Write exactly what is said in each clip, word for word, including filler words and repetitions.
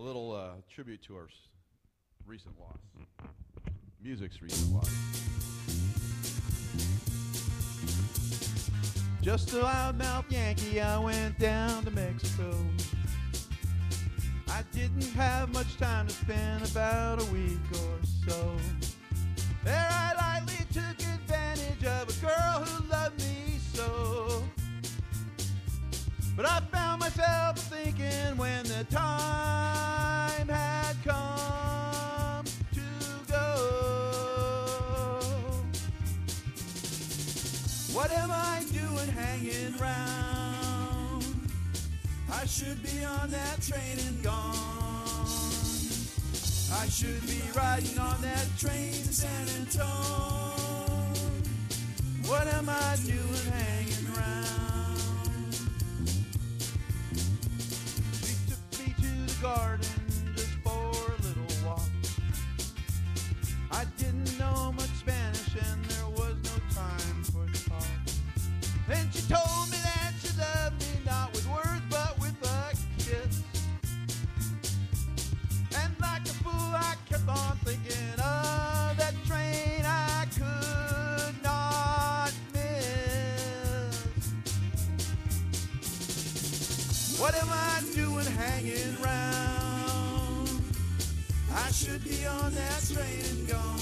little uh, tribute to our s- recent loss. Music's recent loss. Just a loudmouth Yankee, I went down to Mexico. I didn't have much time to spend, about a week or so. There I lightly took advantage of a girl who loved me so. But I found myself thinking when the time had come to go, what am I doing hanging round? I should be on that train and gone. I should be riding on that train to San Antone. What am I doing hanging round? She took me to the garden just for a little walk. I didn't know much Spanish and there was no time for talk. Then she told me that she loved me not with words but with a kiss. And like a fool I kept on thinking of that train I could not miss. What am I doing hanging round? I should be on that train and gone.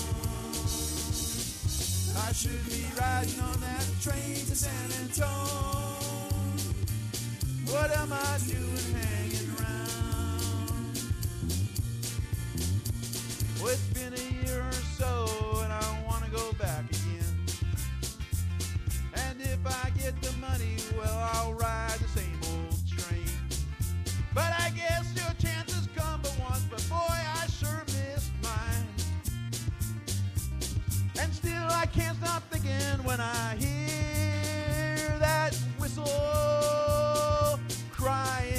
I should be riding on that train to San Antone. What am I doing hanging around? Well, it's been a year or so and I want to go back again. And if I get the money, well, I'll ride the same old train. But I guess your chances come but once, but boy, I sure missed mine. And still I can't stop thinking when I hear that whistle crying.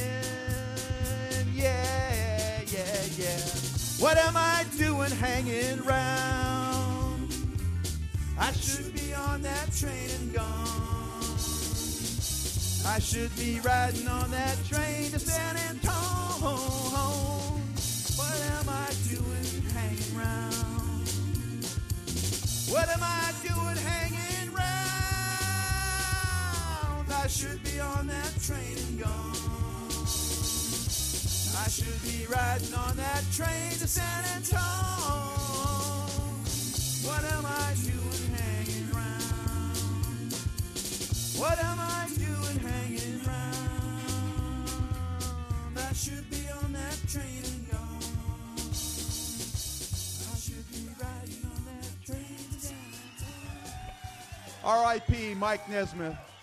Yeah, yeah, yeah. What am I doing hanging round? I should be on that train and gone. I should be riding on that train to San Antone. What am I doing hanging round? What am I doing hanging round? I should be on that train and gone. I should be riding on that train to San Antone. What am I doing hanging round? What am I doing hanging round? I should be on that train and gone. I should be riding on that train to San Antone. R I P Mike Nesmith.